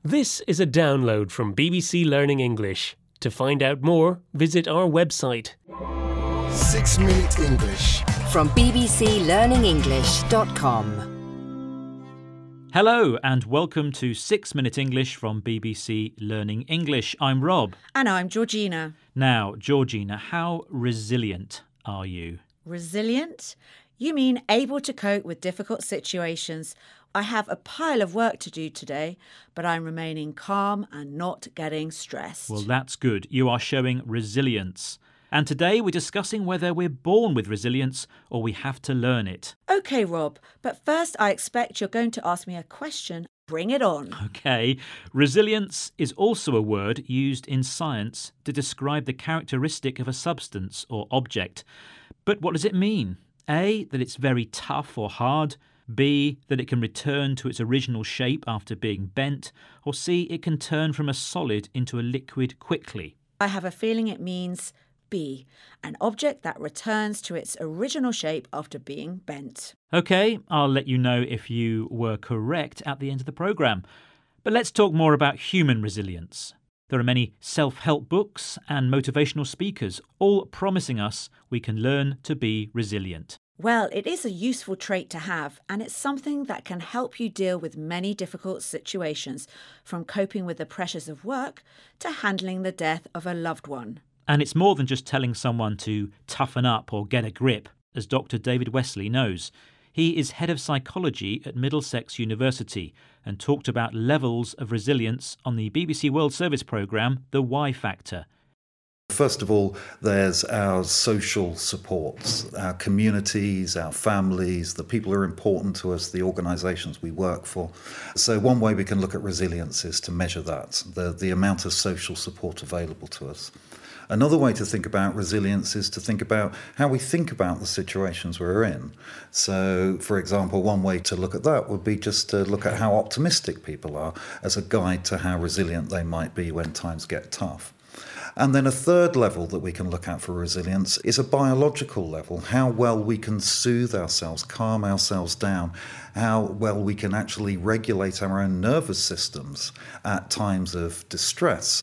This is a download from BBC Learning English. To find out more, visit our website. 6 Minute English from bbclearningenglish.com. Hello and welcome to 6 Minute English from BBC Learning English. I'm Rob. And I'm Georgina. Now, Georgina, how resilient are you? Resilient? You mean able to cope with difficult situations. I have a pile of work to do today, but I'm remaining calm and not getting stressed. Well, that's good. You are showing resilience. And today we're discussing whether we're born with resilience or we have to learn it. OK, Rob, but first I expect you're going to ask me a question. Bring it on. OK. Resilience is also a word used in science to describe the characteristic of a substance or object. But what does it mean? A, that it's very tough or hard. B, that it can return to its original shape after being bent. Or C, it can turn from a solid into a liquid quickly. I have a feeling it means B, an object that returns to its original shape after being bent. OK, I'll let you know if you were correct at the end of the programme. But let's talk more about human resilience. There are many self-help books and motivational speakers, all promising us we can learn to be resilient. Well, it is a useful trait to have, and it's something that can help you deal with many difficult situations, from coping with the pressures of work to handling the death of a loved one. And it's more than just telling someone to toughen up or get a grip, as Dr. David Wesley knows. He is head of psychology at Middlesex University and talked about levels of resilience on the BBC World Service programme, The Y Factor. First of all, there's our social supports, our communities, our families, the people who are important to us, the organisations we work for. So one way we can look at resilience is to measure that, the amount of social support available to us. Another way to think about resilience is to think about how we think about the situations we're in. So, for example, one way to look at that would be just to look at how optimistic people are as a guide to how resilient they might be when times get tough. And then a third level that we can look at for resilience is a biological level, how well we can soothe ourselves, calm ourselves down, how well we can actually regulate our own nervous systems at times of distress.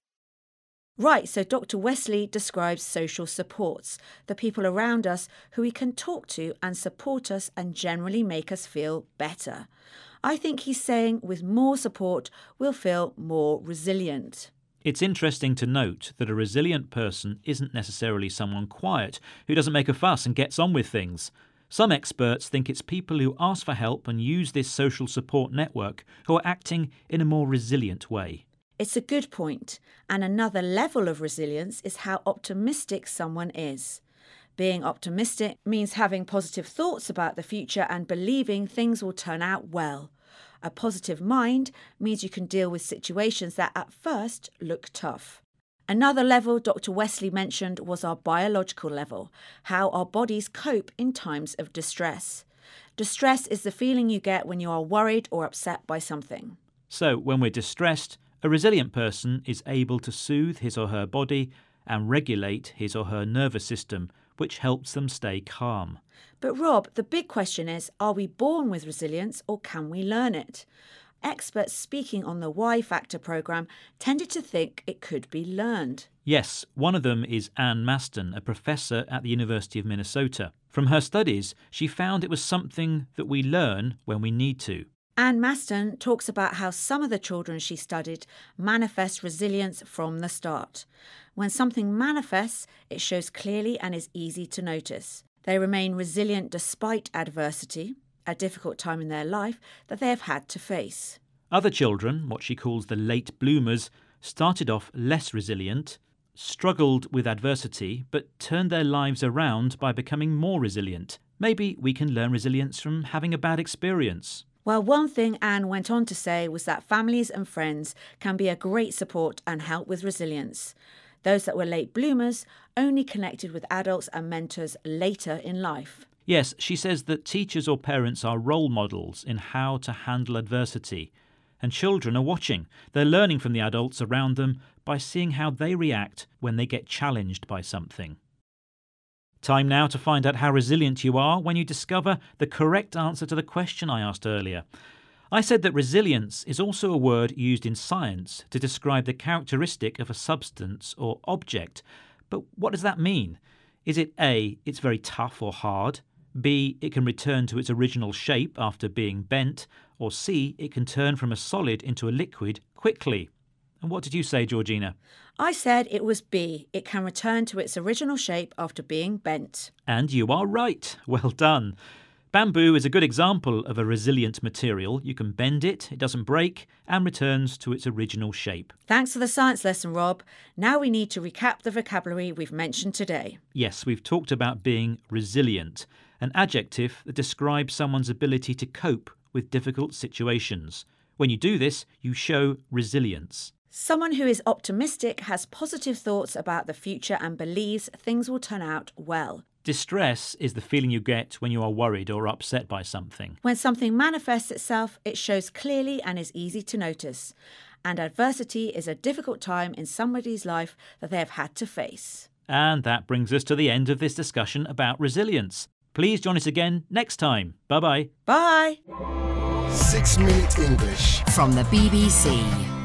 Right, so Dr. Wesley describes social supports, the people around us who we can talk to and support us and generally make us feel better. I think he's saying with more support, we'll feel more resilient. It's interesting to note that a resilient person isn't necessarily someone quiet who doesn't make a fuss and gets on with things. Some experts think it's people who ask for help and use this social support network who are acting in a more resilient way. It's a good point, and another level of resilience is how optimistic someone is. Being optimistic means having positive thoughts about the future and believing things will turn out well. A positive mind means you can deal with situations that at first look tough. Another level Dr. Wesley mentioned was our biological level, how our bodies cope in times of distress. Distress is the feeling you get when you are worried or upset by something. So when we're distressed, a resilient person is able to soothe his or her body and regulate his or her nervous system, which helps them stay calm. But Rob, the big question is, are we born with resilience or can we learn it? Experts speaking on the Y Factor programme tended to think it could be learned. Yes, one of them is Anne Maston, a professor at the University of Minnesota. From her studies, she found it was something that we learn when we need to. Anne Maston talks about how some of the children she studied manifest resilience from the start. When something manifests, it shows clearly and is easy to notice. They remain resilient despite adversity, a difficult time in their life that they have had to face. Other children, what she calls the late bloomers, started off less resilient, struggled with adversity, but turned their lives around by becoming more resilient. Maybe we can learn resilience from having a bad experience. Well, one thing Anne went on to say was that families and friends can be a great support and help with resilience. Those that were late bloomers only connected with adults and mentors later in life. Yes, she says that teachers or parents are role models in how to handle adversity. And children are watching. They're learning from the adults around them by seeing how they react when they get challenged by something. Time now to find out how resilient you are when you discover the correct answer to the question I asked earlier. I said that resilience is also a word used in science to describe the characteristic of a substance or object. But what does that mean? Is it A, it's very tough or hard, B, it can return to its original shape after being bent, or C, it can turn from a solid into a liquid quickly? And what did you say, Georgina? I said it was B. It can return to its original shape after being bent. And you are right. Well done. Bamboo is a good example of a resilient material. You can bend it, it doesn't break, and returns to its original shape. Thanks for the science lesson, Rob. Now we need to recap the vocabulary we've mentioned today. Yes, we've talked about being resilient, an adjective that describes someone's ability to cope with difficult situations. When you do this, you show resilience. Someone who is optimistic has positive thoughts about the future and believes things will turn out well. Distress is the feeling you get when you are worried or upset by something. When something manifests itself, it shows clearly and is easy to notice. And adversity is a difficult time in somebody's life that they have had to face. And that brings us to the end of this discussion about resilience. Please join us again next time. Bye-bye. Bye. 6 Minute English from the BBC.